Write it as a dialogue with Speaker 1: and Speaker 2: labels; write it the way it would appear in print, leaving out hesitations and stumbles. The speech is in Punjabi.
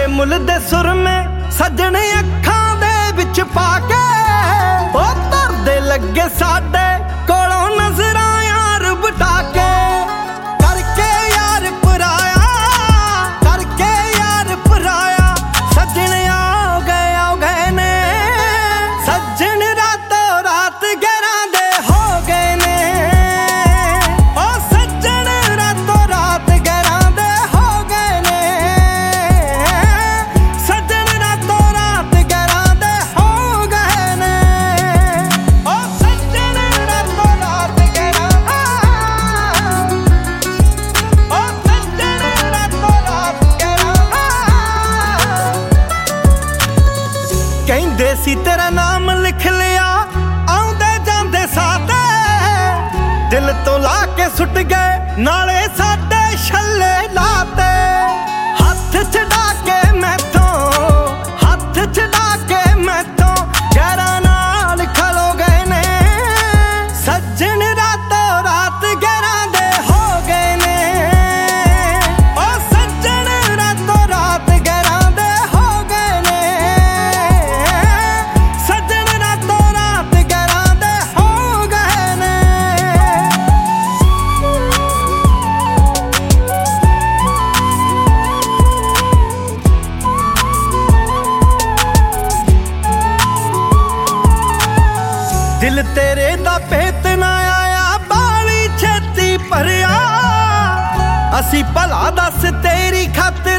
Speaker 1: ਚਿੱਟੇ ਮੁੱਲ ਦੇ ਸੁਰਮੇ ਸੱਜਣ ਅੱਖਾਂ ਦੇ ਵਿੱਚ ਪਾ ਕੇ ਉਹ ਧਰਦੇ ਲੱਗੇ ਸਾਡੇ ਕੋਲੋਂ ਨਜ਼ਰਾਂ ਯਾਰ ਬਟਾ ਕੇ ਕਰਕੇ ਯਾਰ ਪਰਾਇਆ ਸੱਜਣ ਆ ਗਏ ਨੇ ਸੱਜਣ ਰਾਤੋਂ ਰਾਤ ਗਹਿਰਾਂ ਦੇ ਹੋ ਗਏ ਨੇ ਉਹ ਸੱਜਣ ਰਾਤੋਂ ਰਾਤ ਗਹਿਰਾਂ ਦੇ ਹੋ ਗਏ ਨੇ ਸੱਜਣ ਰਾਤੋਂ ਰਾਤ ਗਹਿਰਾਂ ਦੇ ਹੋ ਗਏ ਨੇ ਉਹ ਸੱਜਣ ਰਾਤੋਂ ਰਾਤ ਗਹਿਰਾਂ ਉਹ ਸੱਜਣ ਰਾਤੋਂ ਰਾਤ ਗਹਿਰਾਂ ਕਹਿੰਦੇ ਸੀ ਤੇਰਾ ਨਾਮ ਲਿਖ ਲਿਆ ਆਉਂਦੇ ਜਾਂਦੇ ਸਾਥੇ ਦਿਲ ਤੋਂ ਲਾ ਕੇ ਸੁੱਟ ਗਏ ਨਾਲੇ ਸਾਡੇ ਛੱਲੇ ਲਾਤੇ ਹੱਥ ਛਡਾ ਕੇ ਮੈਥੋਂ ਗੈਰਾਂ ਨਾਲ ਖਲੋ ਗਏ ਨੇ ਸੱਜਣ ਰਾਤੋਂ ਰਾਤ ਗੈਰਾਂ ਦੇ ਹੋ ਗਏ ਨੇ ਉਹ ਸੱਜਣ ਰਾਤੋਂ ਰਾਤ ਗੈਰਾਂ ਦੇ ਹੋ ਗਏ ਨੇ ਸੱਜਣ ਰਾਤੋਂ ਰਾਤ ਗੈਰਾਂ ਦੇ ਹੋ ਗਏ ਨੇ ਦਿਲ ਤੇਰੇ ਦਾ ਭੇਤ ਨਾ ਆਇਆ ਬਾਲੀ ਛੇਤੀ ਭਰਿਆ ਅਸੀਂ ਭਲਾ ਦੱਸ ਤੇਰੀ ਖਾਤਰ